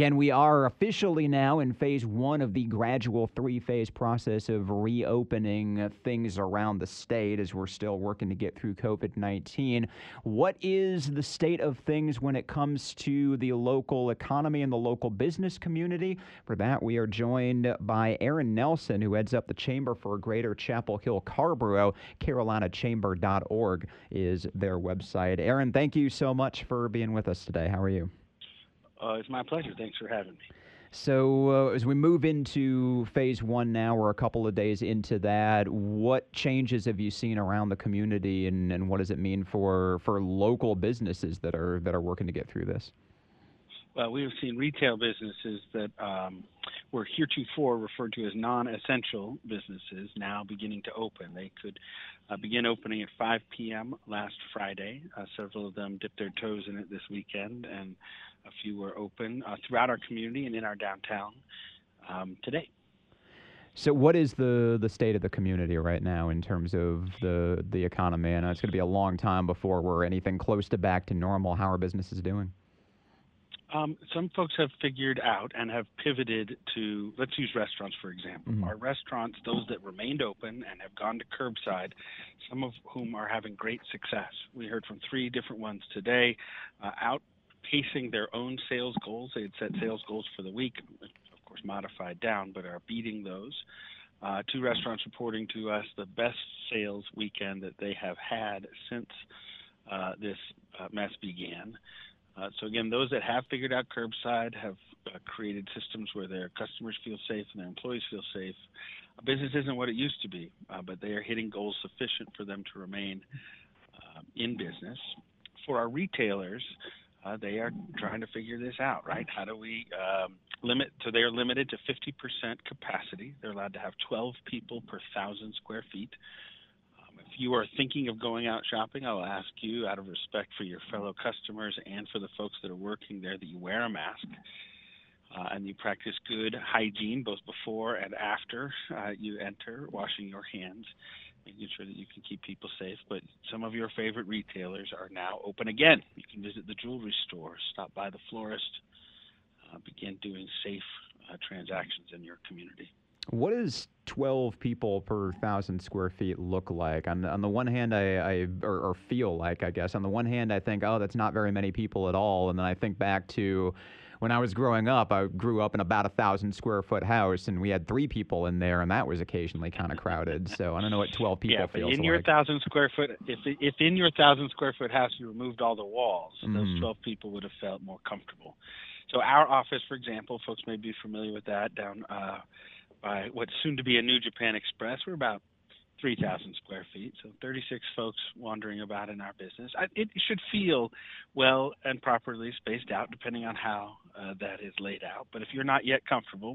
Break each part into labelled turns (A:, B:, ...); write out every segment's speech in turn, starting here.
A: Again, we are officially now in phase one of the gradual three-phase process of reopening things around the state as we're still working to get through COVID-19. What is the state of things when it comes to the local economy and the local business community? For that, we are joined by Aaron Nelson, who heads up the Chamber for Greater Chapel Hill Carrboro. CarolinaChamber.org is their website. Aaron, thank you so much for being with us today. How are you?
B: It's my pleasure. Thanks for having me.
A: So as we move into phase one now, we're a couple of days into that. What changes have you seen around the community, and what does it mean for local businesses that are working to get through this?
B: Well, we have seen retail businesses that were heretofore referred to as non-essential businesses now beginning to open. They could begin opening at 5 p.m. last Friday. Several of them dipped their toes in it this weekend, and a few were open throughout our community and in our downtown today.
A: So what is the state of the community right now in terms of the economy? And it's going to be a long time before we're anything close to back to normal. How are businesses doing?
B: Some folks have figured out and have pivoted to, let's use restaurants, for example.
A: Mm-hmm.
B: Our restaurants, those that remained open and have gone to curbside, some of whom are having great success. We heard from 3 different ones today, outpacing their own sales goals. They had set sales goals for the week, of course modified down, but are beating those. 2 restaurants reporting to us the best sales weekend that they have had since this mess began. So again, those that have figured out curbside have created systems where their customers feel safe and their employees feel safe. Business isn't what it used to be, but they are hitting goals sufficient for them to remain in business. For our retailers, they are trying to figure this out, right? How do we limit? So they are limited to 50% capacity. They're allowed to have 12 people per 1,000 square feet. If you are thinking of going out shopping, I'll ask you, out of respect for your fellow customers and for the folks that are working there, that you wear a mask and you practice good hygiene both before and after you enter, washing your hands, making sure that you can keep people safe. But some of your favorite retailers are now open again. You can visit the jewelry store, stop by the florist, begin doing safe transactions in your community.
A: What does 12 people per 1,000 square feet look like? On the one hand, or feel like, I guess. On the one hand, I think, oh, that's not very many people at all. And then I think back to when I was growing up. I grew up in about 1,000 square foot house, and we had 3 people in there, and that was occasionally kind of crowded. So I don't know what 12 people feels like.
B: Yeah, but in your 1,000 square foot, if in your 1,000 square foat house you removed all the walls, those 12 people would have felt more comfortable. So our office, for example, folks may be familiar with that, down by what's soon to be a New Japan Express. We're about 3,000 square feet, so 36 folks wandering about in our business. It should feel well and properly spaced out, depending on how that is laid out. But if you're not yet comfortable,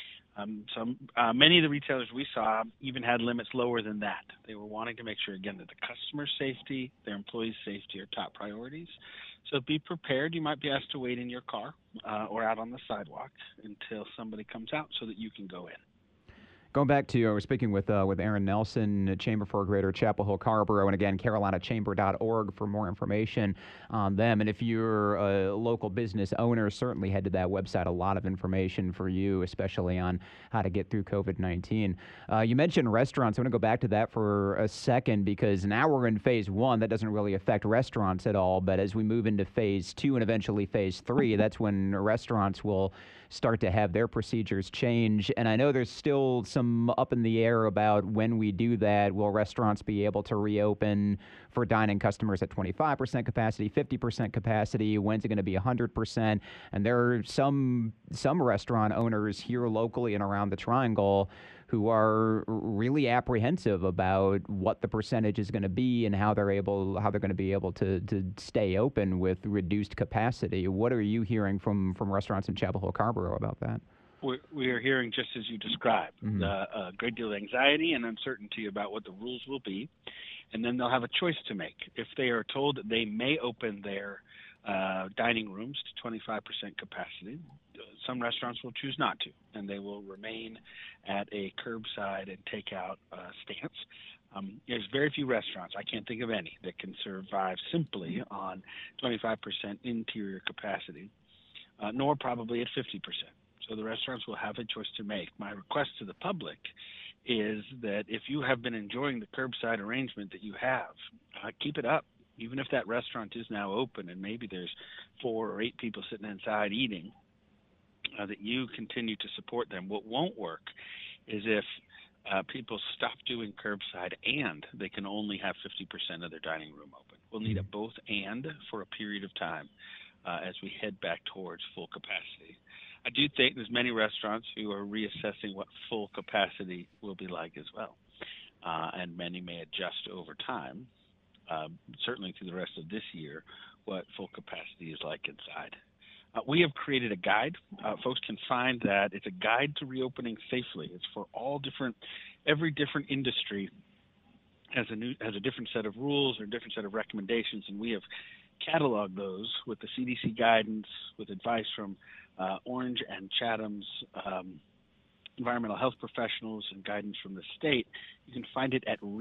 B: many of the retailers we saw even had limits lower than that. They were wanting to make sure, again, that the customer's safety, their employees' safety are top priorities. So be prepared. You might be asked to wait in your car or out on the sidewalk until somebody comes out so that you can go in.
A: Going back to, we're speaking with Aaron Nelson, Chamber for Greater Chapel Hill Carrboro, and again, CarolinaChamber.org for more information on them. And if you're a local business owner, certainly head to that website. A lot of information for you, especially on how to get through COVID-19. You mentioned restaurants. I want to go back to that for a second, because now we're in phase one. That doesn't really affect restaurants at all. But as we move into phase 2 and eventually phase 3, that's when restaurants will start to have their procedures change. And I know there's still some up in the air about when we do that. Will restaurants be able to reopen for dining customers at 25% capacity, 50% capacity? When's it going to be 100%? And there are some restaurant owners here locally and around the Triangle who are really apprehensive about what the percentage is going to be and how they're going to be able to stay open with reduced capacity. What are you hearing from restaurants in Chapel Hill Carrboro about that?
B: We are hearing just as you described, a great deal of anxiety and uncertainty about what the rules will be, and then they'll have a choice to make. If they are told that they may open their dining rooms to 25% capacity, some restaurants will choose not to, and they will remain at a curbside and takeout stance. There's very few restaurants, I can't think of any, that can survive simply on 25% interior capacity. nor probably at 50%. So the restaurants will have a choice to make. My request to the public is that if you have been enjoying the curbside arrangement that you have, keep it up. Even if that restaurant is now open and maybe there's 4 or 8 people sitting inside eating, that you continue to support them. What won't work is if people stop doing curbside and they can only have 50% of their dining room open. We'll need a both and for a period of time as we head back towards full capacity. I do think there's many restaurants who are reassessing what full capacity will be like as well, and many may adjust over time, certainly through the rest of this year, what full capacity is like inside. We have created a guide. Folks can find that. It's a guide to reopening safely. It's for every different industry has a different set of rules or a different set of recommendations, and we have cataloged those with the CDC guidance, with advice from Orange and Chatham's environmental health professionals, and guidance from the state. You can find it at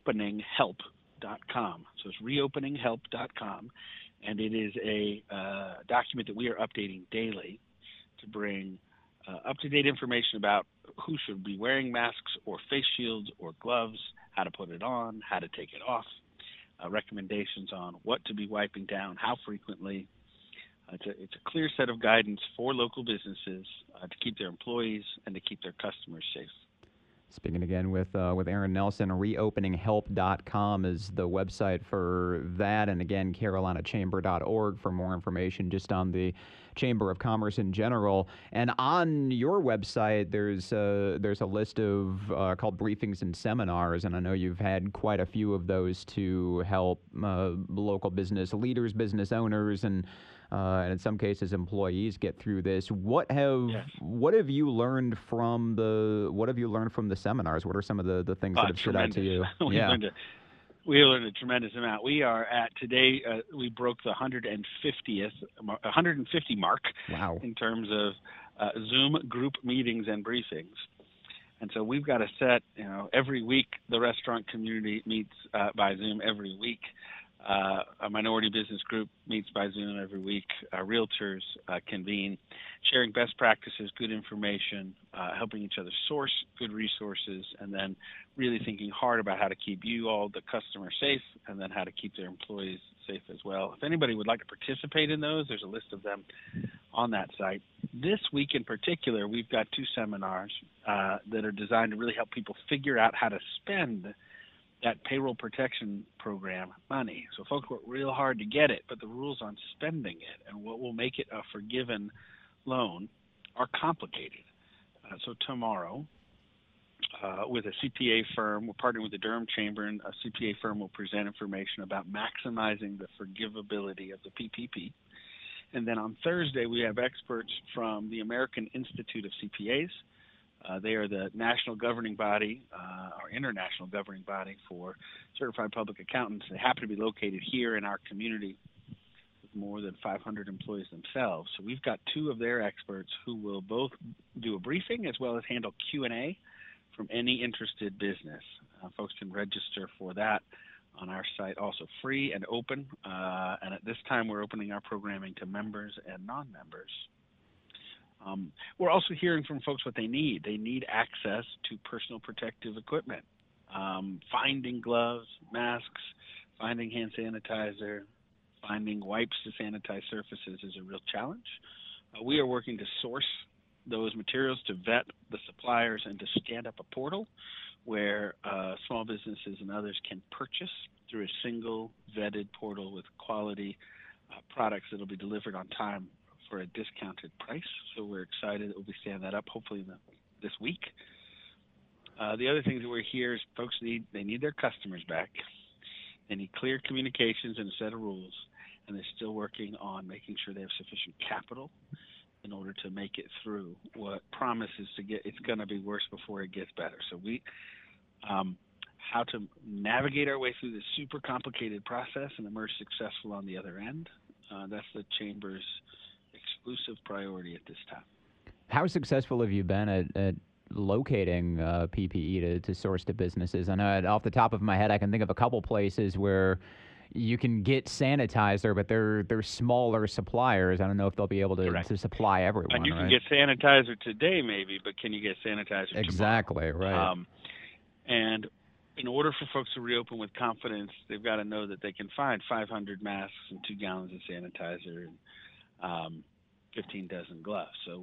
B: reopeninghelp.com. So it's reopeninghelp.com, and it is a document that we are updating daily to bring up-to-date information about who should be wearing masks or face shields or gloves, how to put it on, how to take it off, recommendations on what to be wiping down, how frequently. It's a clear set of guidance for local businesses to keep their employees and to keep their customers safe.
A: Speaking again with Aaron Nelson, reopeninghelp.com is the website for that, and again, carolinachamber.org for more information just on the Chamber of Commerce in general. And on your website, there's a list of called briefings and seminars, and I know you've had quite a few of those to help local business leaders, business owners, and in some cases employees get through this. What have you learned from the seminars? What are some of the things that have stood out to you?
B: We learned a tremendous amount. We are at today. We broke the 150 mark.
A: Wow.
B: In terms of Zoom group meetings and briefings. And so we've got a set. Every week the restaurant community meets by Zoom every week. A minority business group meets by Zoom every week. Realtors convene, sharing best practices, good information, helping each other source good resources, and then really thinking hard about how to keep you all, the customer, safe, and then how to keep their employees safe as well. If anybody would like to participate in those, there's a list of them on that site. This week in particular, we've got 2 seminars that are designed to really help people figure out how to spend that payroll protection program money. So folks work real hard to get it, but the rules on spending it and what will make it a forgiven loan are complicated. So tomorrow, with a CPA firm, we're partnering with the Durham Chamber, and a CPA firm will present information about maximizing the forgivability of the PPP. And then on Thursday, we have experts from the American Institute of CPAs. They are the national governing body, or international governing body for certified public accountants. They happen to be located here in our community with more than 500 employees themselves. So we've got 2 of their experts who will both do a briefing as well as handle Q&A from any interested business. Folks can register for that on our site, also free and open. And at this time, we're opening our programming to members and non-members. We're also hearing from folks what they need. They need access to personal protective equipment. Finding gloves, masks, finding hand sanitizer, finding wipes to sanitize surfaces is a real challenge. We are working to source those materials, to vet the suppliers, and to stand up a portal where small businesses and others can purchase through a single vetted portal with quality products that will be delivered on time for a discounted price. So we're excited that we'll be standing that up hopefully this week. The other things that we're here is folks need their customers back. They need clear communications and a set of rules, and they're still working on making sure they have sufficient capital in order to make it through what promises to get. It's going to be worse before it gets better. So how to navigate our way through this super complicated process and emerge successful on the other end. That's the Chamber's exclusive priority at this time.
A: How successful have you been at locating PPE to source to businesses? I know off the top of my head, I can think of a couple places where you can get sanitizer, but they're smaller suppliers. I don't know if they'll be able
B: Correct.
A: to supply
B: And
A: everyone,
B: you can
A: right?
B: get sanitizer today, maybe, but can you get sanitizer tomorrow?
A: Exactly, right.
B: And in order for folks to reopen with confidence, they've got to know that they can find 500 masks and 2 gallons of sanitizer and 15 dozen gloves. So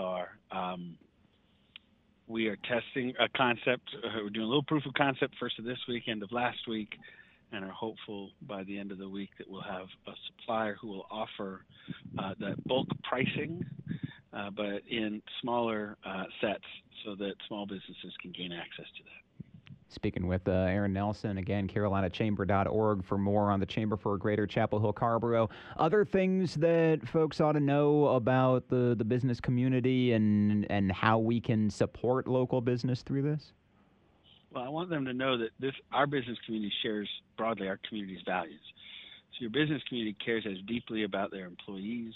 B: we are testing a concept. We're doing a little proof of concept first of this week, end of last week, and are hopeful by the end of the week that we'll have a supplier who will offer that bulk pricing, but in smaller sets so that small businesses can gain access to that.
A: Speaking with Aaron Nelson, again, carolinachamber.org for more on the Chamber for Greater Chapel Hill Carrboro. Other things that folks ought to know about the business community and how we can support local business through this?
B: Well, I want them to know that our business community shares broadly our community's values. So your business community cares as deeply about their employees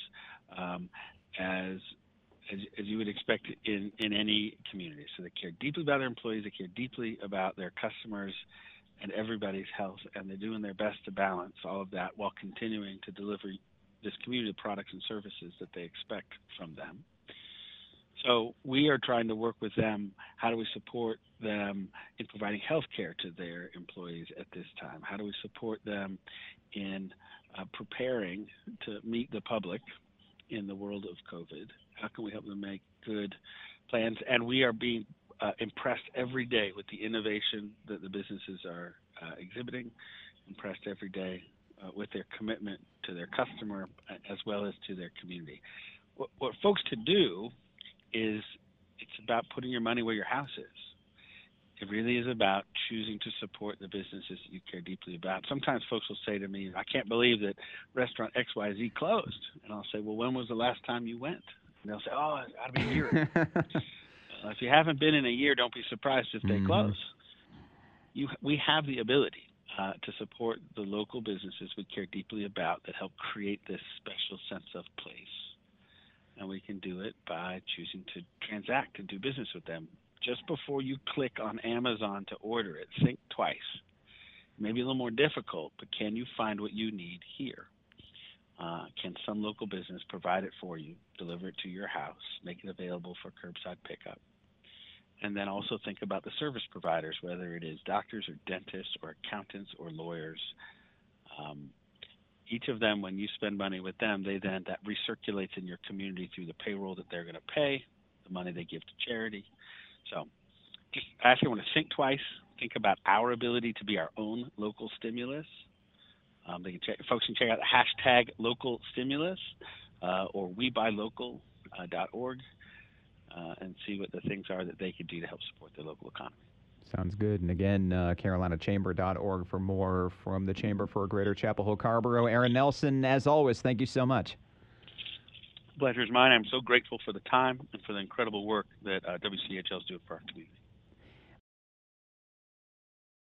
B: as you would expect in any community. So they care deeply about their employees, they care deeply about their customers and everybody's health, and they're doing their best to balance all of that while continuing to deliver this community products and services that they expect from them. So we are trying to work with them. How do we support them in providing health care to their employees at this time? How do we support them in preparing to meet the public in the world of COVID? How can we help them make good plans? And we are being impressed every day with the innovation that the businesses are exhibiting, impressed every day with their commitment to their customer as well as to their community. What folks can do is it's about putting your money where your house is. It really is about choosing to support the businesses that you care deeply about. Sometimes folks will say to me, I can't believe that restaurant XYZ closed. And I'll say, well, when was the last time you went? And they'll say, oh, it ought to be a year. If you haven't been in a year, don't be surprised if they close. We have the ability to support the local businesses we care deeply about that help create this special sense of place. And we can do it by choosing to transact and do business with them. Just before you click on Amazon to order it, think twice. Maybe a little more difficult, but can you find what you need here? Can some local business provide it for you, deliver it to your house, make it available for curbside pickup? And then also think about the service providers, whether it is doctors or dentists or accountants or lawyers. Each of them, when you spend money with them, that recirculates in your community through the payroll that they're going to pay, the money they give to charity. So just ask everyone to think twice, think about our ability to be our own local stimulus. Folks can check out the hashtag local stimulus or webuylocal.org and see what the things are that they could do to help support their local economy.
A: Sounds good. And again, carolinachamber.org for more from the Chamber for Greater Chapel Hill Carrboro. Aaron Nelson, as always, thank you so much.
B: Pleasure is mine. I'm so grateful for the time and for the incredible work that WCHL is doing for our community.